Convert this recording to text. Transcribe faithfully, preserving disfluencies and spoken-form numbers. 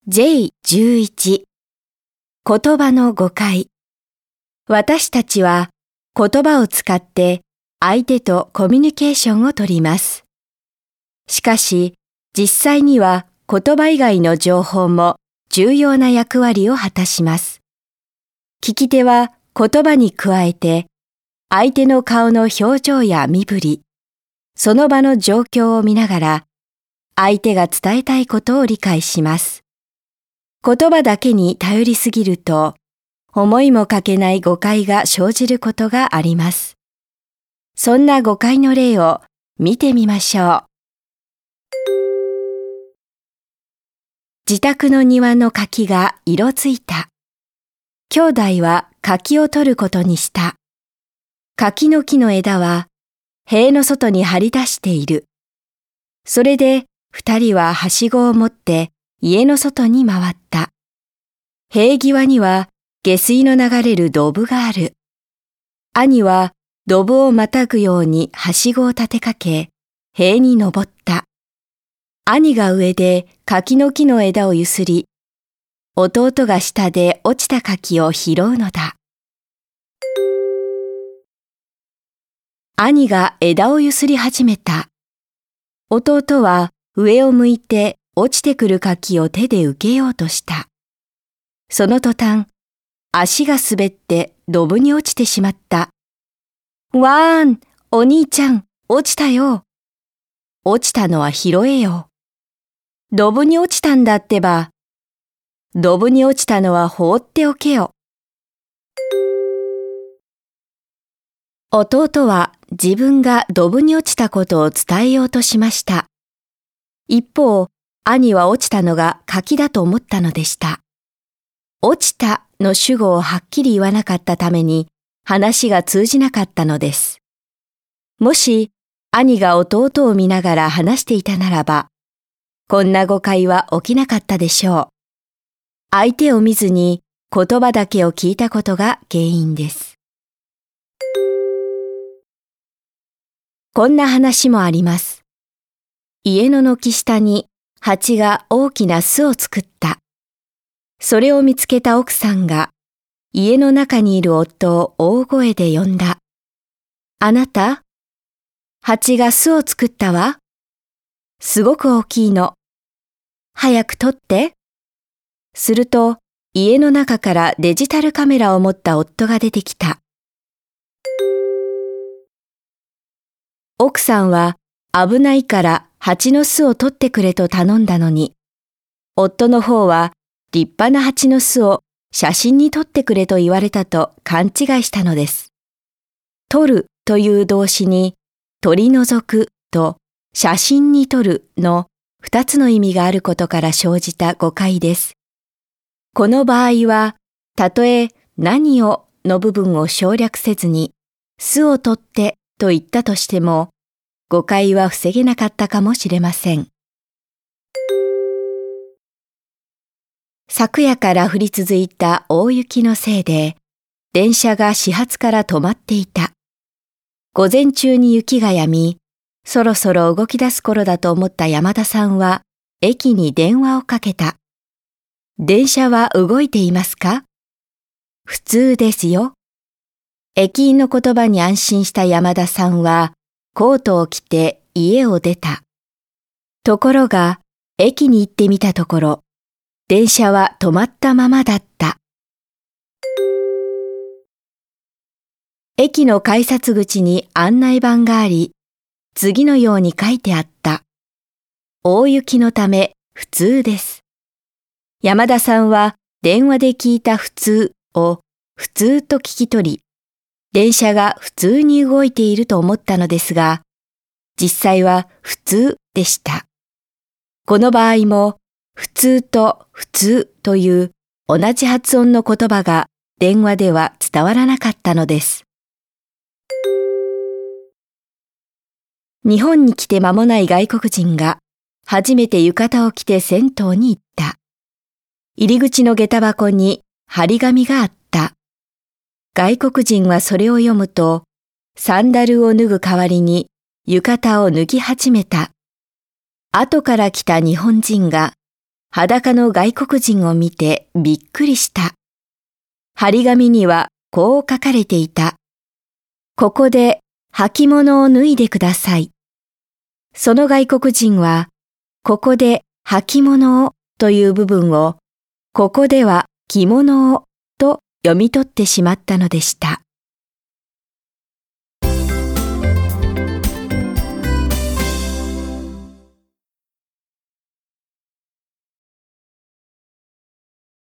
ジェイじゅういち 言葉の誤解。私たちは言葉を使って相手とコミュニケーションをとります。しかし、実際には言葉以外の情報も重要な役割を果たします。聞き手は言葉に加えて、相手の顔の表情や身振り、その場の状況を見ながら、相手が伝えたいことを理解します。言葉だけに頼りすぎると、思いもかけない誤解が生じることがあります。そんな誤解の例を見てみましょう。自宅の庭の柿が色づいた。兄弟は柿を取ることにした。柿の木の枝は塀の外に張り出している。それで二人ははしごを持って家の外に回った。塀際には下水の流れるドブがある。兄はドブをまたぐようにはしごを立てかけ、塀に登った。兄が上で柿の木の枝をゆすり、弟が下で落ちた柿を拾うのだ。兄が枝をゆすり始めた。弟は上を向いて落ちてくる柿を手で受けようとした。その途端、足が滑ってドブに落ちてしまった。わーん、お兄ちゃん、落ちたよ。落ちたのは拾えよ。ドブに落ちたんだってば。ドブに落ちたのは放っておけよ。弟は自分がドブに落ちたことを伝えようとしました。一方、兄は落ちたのが柿だと思ったのでした。落ちたの主語をはっきり言わなかったために話が通じなかったのです。もし兄が弟を見ながら話していたならば、こんな誤解は起きなかったでしょう。相手を見ずに言葉だけを聞いたことが原因です。こんな話もあります。家の軒下に蜂が大きな巣を作った。それを見つけた奥さんが家の中にいる夫を大声で呼んだ。あなた、蜂が巣を作ったわ。すごく大きいの。早く取って。すると家の中からデジタルカメラを持った夫が出てきた。奥さんは危ないから蜂の巣を取ってくれと頼んだのに、夫の方は立派な蜂の巣を写真に撮ってくれと言われたと勘違いしたのです。撮るという動詞に取り除くと写真に撮るの二つの意味があることから生じた誤解です。この場合は、たとえ何をの部分を省略せずに巣を取ってと言ったとしても、誤解は防げなかったかもしれません。昨夜から降り続いた大雪のせいで、電車が始発から止まっていた。午前中に雪が止み、そろそろ動き出す頃だと思った山田さんは、駅に電話をかけた。電車は動いていますか？普通ですよ。駅員の言葉に安心した山田さんは、コートを着て家を出た。ところが、駅に行ってみたところ、電車は止まったままだった。駅の改札口に案内板があり、次のように書いてあった。大雪のため普通です。山田さんは電話で聞いた普通を普通と聞き取り、電車が普通に動いていると思ったのですが、実際は普通でした。この場合も、普通と普通という同じ発音の言葉が電話では伝わらなかったのです。日本に来て間もない外国人が初めて浴衣を着て銭湯に行った。入り口の下駄箱に張り紙があった。外国人はそれを読むと、サンダルを脱ぐ代わりに浴衣を脱ぎ始めた。後から来た日本人が裸の外国人を見てびっくりした。張り紙にはこう書かれていた。ここで履物を脱いでください。その外国人は、ここで履物をという部分を、ここでは着物をと読み取ってしまったのでした。